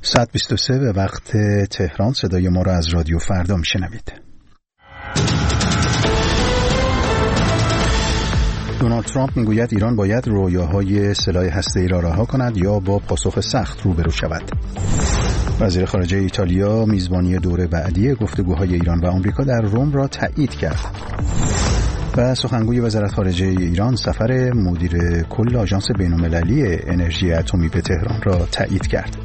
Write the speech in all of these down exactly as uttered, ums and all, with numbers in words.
ساعت بیست و سه به وقت تهران. صدای ما را از رادیو فردا میشنوید. دونالد ترامپ میگوید ایران باید رویاهای سلاح هسته‌ای را رها کند یا با پاسخ سخت روبرو شود. وزیر خارجه ایتالیا میزبانی دور بعدی گفتگوهای ایران و آمریکا در روم را تایید کرد. و سخنگوی وزارت خارجه ایران سفر مدیر کل آژانس بین‌المللی انرژی اتمی به تهران را تایید کرد.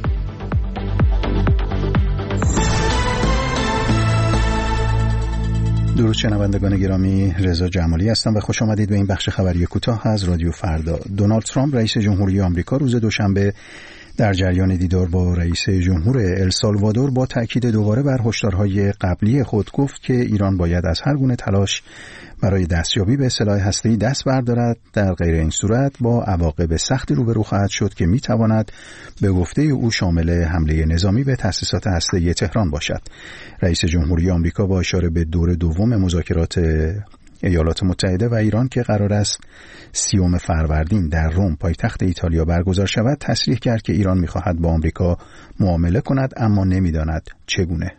درود شنوندگان گرامی، رضا جمالی هستم و خوش آمدید به این بخش خبری کوتاه از رادیو فردا. دونالد ترامپ رئیس جمهوری آمریکا روز دوشنبه در جریان دیدار با رئیس جمهور السالوادور با تأکید دوباره بر هشدارهای قبلی خود گفت که ایران باید از هر گونه تلاش برای دستیابی به سلاح هسته‌ای دست بردارد. در غیر این صورت با عواقب سختی روبرو خواهد شد که میتواند به گفته او شامل حمله نظامی به تأسیسات هسته‌ای تهران باشد. رئیس جمهوری آمریکا با اشاره به دور دوم مذاکرات ایالات متحده و ایران که قرار است سیوم فروردین در روم پایتخت ایتالیا برگزار شود تصریح کرد که ایران می‌خواهد با آمریکا معامله کند اما نمی‌داند چگونه.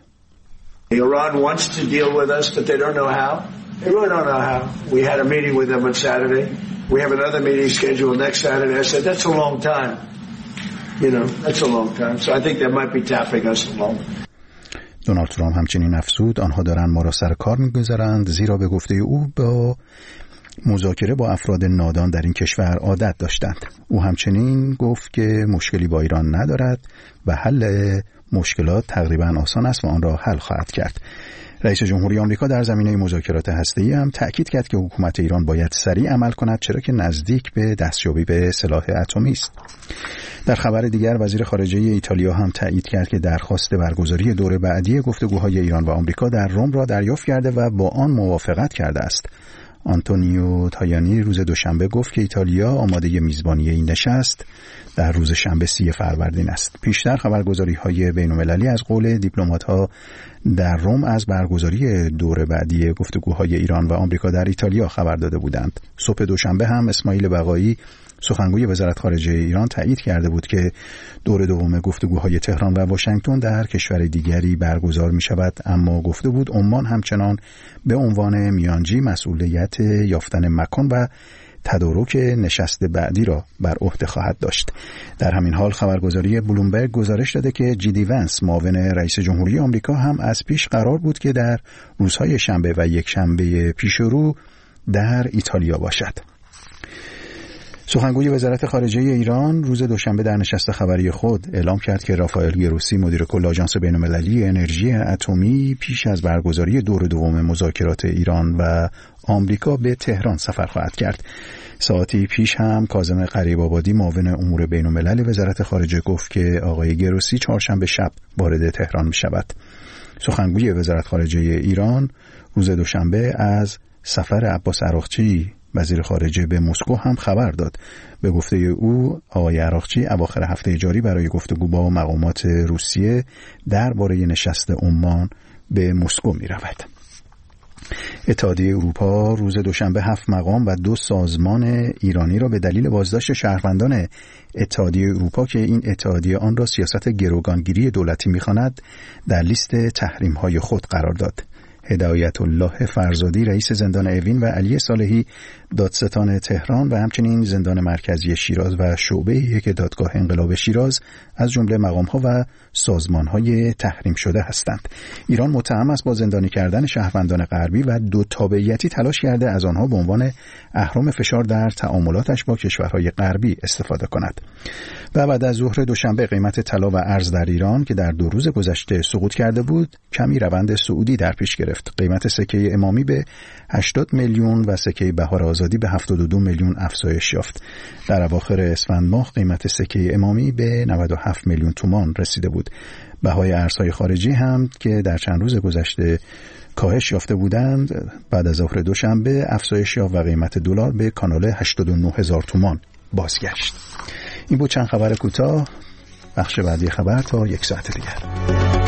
Iran wants to deal with us but they don't know how. They really don't know how. We had a meeting with them on Saturday. We have another meeting scheduled next Saturday. I said that's a long time. You know, that's a long time. So I think they might be tapping us along. دونالد ترامپ همچنین افزود آنها دارند ما را سر کار می‌گذارند، زیرا به گفته او با مذاکره با افراد نادان در این کشور عادت داشتند. او همچنین گفت که مشکلی با ایران ندارد و حل مشکلات تقریبا آسان است و آن را حل خواهد کرد. رئیس جمهوری آمریکا در زمینه مذاکرات هسته‌ای هم تأکید کرد که حکومت ایران باید سریع عمل کند چرا که نزدیک به دستیابی به سلاح اتمی است. در خبر دیگر وزیر خارجه ایتالیا هم تایید کرد که درخواست برگزاری دور بعدی گفتگوهای ایران و آمریکا در روم را دریافت کرده و با آن موافقت کرده است. آنتونیو تایانی روز دوشنبه گفت که ایتالیا آماده میزبانی این نشست در روز شنبه سی فروردین است. پیشتر خبرگزاری‌های بین‌المللی از قول دیپلمات‌ها در روم از برگزاری دور بعدی گفتگوهای ایران و آمریکا در ایتالیا خبر داده بودند. صبح دوشنبه هم اسماعیل بقایی سخنگوی وزارت خارجه ایران تایید کرده بود که دور دوم گفتگوهای تهران و واشنگتن در کشور دیگری برگزار می شود، اما گفته بود عمان همچنان به عنوان میانجی مسئولیت یافتن مکان و تدارک نشست بعدی را بر عهده خواهد داشت. در همین حال خبرگزاری بلومبرگ گزارش داده که جی دی ونس معاون رئیس جمهوری آمریکا هم از پیش قرار بود که در روزهای شنبه و یک شنبه پیش رو در ایتالیا باشد. سخنگوی وزارت خارجه ایران روز دوشنبه در نشست خبری خود اعلام کرد که رافائل گروسی مدیر کل آژانس بین‌المللی انرژی اتمی پیش از برگزاری دور دوم مذاکرات ایران و آمریکا به تهران سفر خواهد کرد. ساعتی پیش هم کاظم غریب‌آبادی معاون امور بین‌الملل وزارت خارجه گفت که آقای گروسی چهارشنبه شب وارد تهران می شود. سخنگوی وزارت خارجه ایران روز دوشنبه از سفر عباس عراقچی وزیر خارجه به مسکو هم خبر داد. به گفته او آقای عراقچی اواخر هفته جاری برای گفتگو با مقامات روسیه درباره نشست عمان به مسکو می رود. اتحادیه اروپا روز دوشنبه هفت مقام و دو سازمان ایرانی را به دلیل بازداشت شهروندان اتحادیه اروپا که این اتحادیه آن را سیاست گروگانگیری دولتی می‌خواند در لیست تحریم‌های خود قرار داد. هدایت الله فرزادی رئیس زندان اوین و علی صالحی دادستان تهران و همچنین زندان مرکزی شیراز و شعبه یک دادگاه انقلاب شیراز از جمله مقام‌ها و سازمان‌های تحریم شده هستند. ایران متهم است با زندانی کردن شهروندان غربی و دو تابعیتی تلاش کرده از آنها به عنوان اهرم فشار در تعاملاتش با کشورهای غربی استفاده کند. و بعد از ظهر دوشنبه قیمت طلا و ارز در ایران که در دو روز گذشته سقوط کرده بود کمی روند صعودی در پیش گرفت. قیمت سکه امامی به هشتاد میلیون و سکه بهار آزادی به هفتاد و دو میلیون افزایش یافت. در اواخر اسفند ماه قیمت سکه امامی به نود و هفت میلیون تومان رسیده بود. بهای ارزهای خارجی هم که در چند روز گذشته کاهش یافته بودند بعد از ظهر دوشنبه افزایش یافت و قیمت دلار به کانال هشتاد و نه هزار تومان بازگشت. این بود چند خبر کوتاه. بخش بعدی خبر تا یک ساعت دیگر.